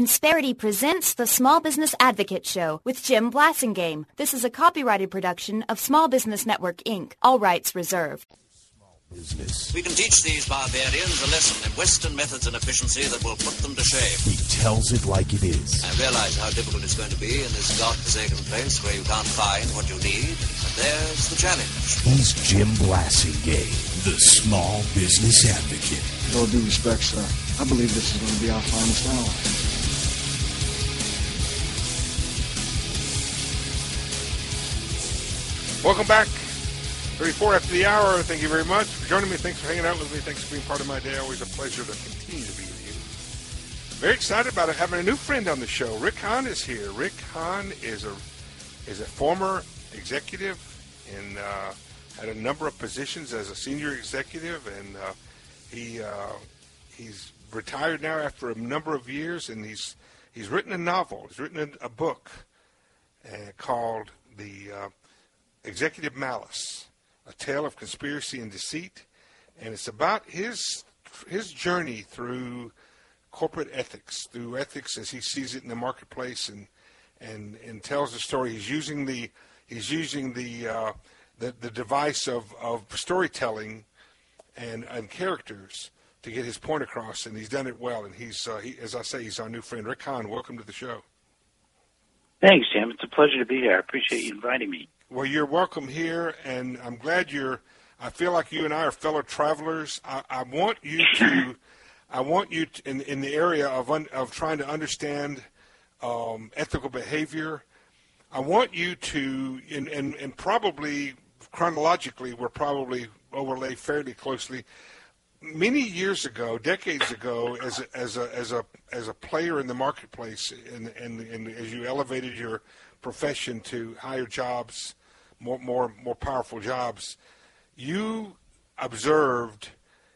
Insperity presents the Small Business Advocate Show with Jim Blasingame. This is a copyrighted production of Small Business Network, Inc. All rights reserved. Business. We can teach these barbarians a lesson in Western methods and efficiency that will put them to shame. He tells it like it is. I realize how difficult it's going to be in this godforsaken place where you can't find what you need. But there's the challenge. He's Jim Blasingame, the Small Business Advocate. With all due respect, sir, I believe this is going to be our finest hour. Welcome back. 34 after the hour. Thank you very much for joining me. Thanks for hanging out with me. Thanks for being part of my day. Always a pleasure to continue to be with you. Very excited about it, having a new friend on the show. Rick Hahn is here. Rick Hahn is a former executive and had a number of positions as a senior executive, and he's retired now after a number of years, and he's written a novel. He's written a book called The Executive Malice, A Tale of Conspiracy and Deceit, and it's about his journey through corporate ethics, through ethics as he sees it in the marketplace, and tells the story. He's using the device of storytelling and characters to get his point across, and he's done it well. And he's as I say, he's our new friend. Rick Hahn, welcome to the show. Thanks, Jim. It's a pleasure to be here. I appreciate you inviting me. Well, you're welcome here, and I'm glad I feel like you and I are fellow travelers. I want you to, in the area of trying to understand ethical behavior. I want you to, and probably chronologically, we're probably overlay fairly closely. Many years ago, decades ago, as a player in the marketplace, and as you elevated your profession to higher jobs, more powerful jobs, you observed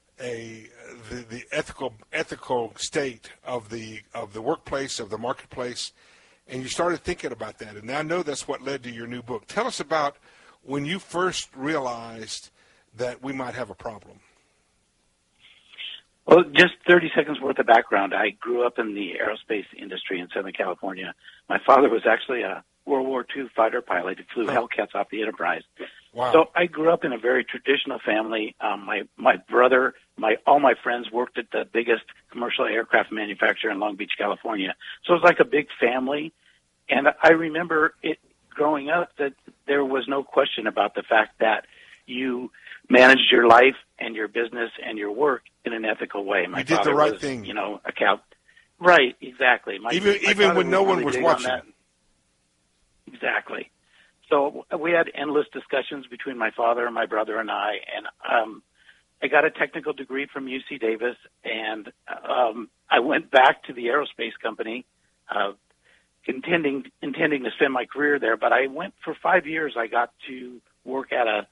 the ethical state of the workplace, of the marketplace, and you started thinking about that. And I know that's what led to your new book. Tell us about when you first realized that we might have a problem. Well, just 30 seconds worth of background. I grew up in the aerospace industry in Southern California. My father was actually a World War II fighter pilot who flew Hellcats off the Enterprise. Wow. So I grew up in a very traditional family. My brother, all my friends worked at the biggest commercial aircraft manufacturer in Long Beach, California. So it was like a big family. And I remember it growing up that there was no question about the fact that you managed your life and your business and your work in an ethical way. My you did father the right was, thing. Right, exactly. Even when no one was watching. Exactly. So we had endless discussions between my father, my brother, and I. And I got a technical degree from UC Davis, and I went back to the aerospace company, intending to spend my career there. But I went for 5 years. I got to work at a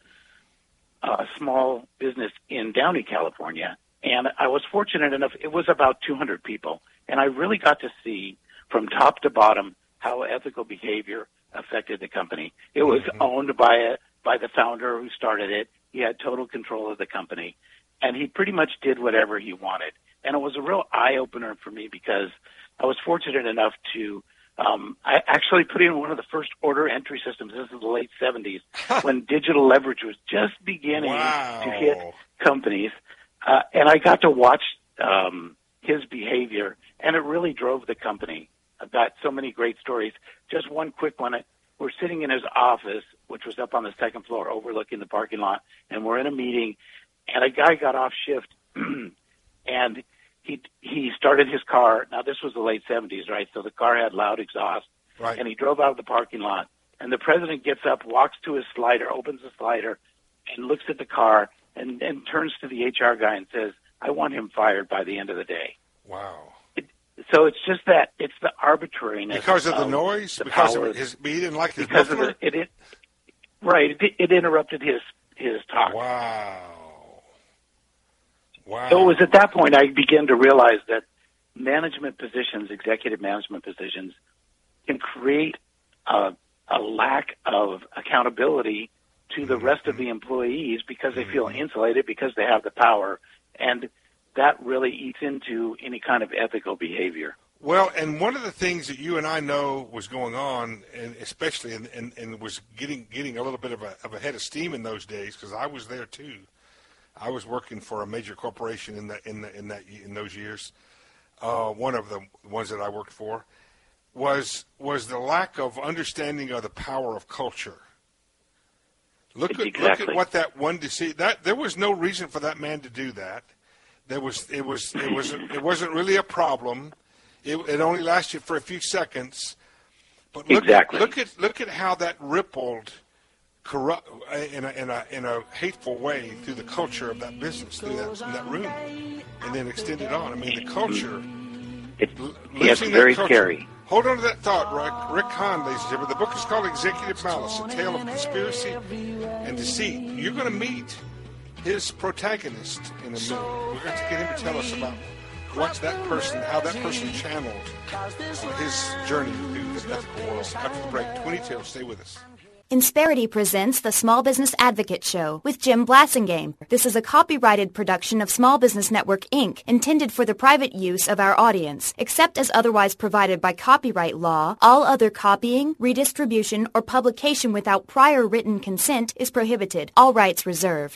small business in Downey, California, and I was fortunate enough. It was about 200 people, and I really got to see from top to bottom how ethical behavior affected the company. It was owned by the founder who started it. He had total control of the company, and he pretty much did whatever he wanted. And it was a real eye-opener for me because I was fortunate enough to I actually put in one of the first order entry systems. This is the late 70s when digital leverage was just beginning to hit companies. And I got to watch his behavior, and it really drove the company. I've got so many great stories. Just one quick one. We're sitting in his office, which was up on the second floor overlooking the parking lot, and we're in a meeting, and a guy got off shift, and he started his car. Now, this was the late 70s, right? So the car had loud exhaust, right. And he drove out of the parking lot, and the president gets up, walks to his slider, opens the slider, and looks at the car, and turns to the HR guy and says, I want him fired by the end of the day. Wow. So it's just that it's the arbitrariness because of the noise, because of he didn't like his muffler. It interrupted his talk. Wow. So it was at that point I began to realize that management positions, executive management positions, can create a lack of accountability to the rest of the employees because they feel insulated because they have the power, and that really eats into any kind of ethical behavior. Well, and one of the things that you and I know was going on, and especially and was getting a little bit of a head of steam in those days, because I was there too. I was working for a major corporation in those years. One of the ones that I worked for was the lack of understanding of the power of culture. Look at what that one deceived. That there was no reason for that man to do that. It wasn't really a problem. It only lasted for a few seconds. But look at how that rippled corrupt in a hateful way through the culture of that business, through that room, and then extended on. I mean, the culture. It's very scary. Hold on to that thought, Rick Hahn, ladies and gentlemen. The book is called Executive Malice, A Tale of Conspiracy and Deceit. You're going to meet his protagonist in a minute. We're going to get him to tell us about how that person channeled his journey through the ethical world. After the break, 22, stay with us. Insperity presents the Small Business Advocate Show with Jim Blasingame. This is a copyrighted production of Small Business Network, Inc., intended for the private use of our audience. Except as otherwise provided by copyright law, all other copying, redistribution, or publication without prior written consent is prohibited. All rights reserved.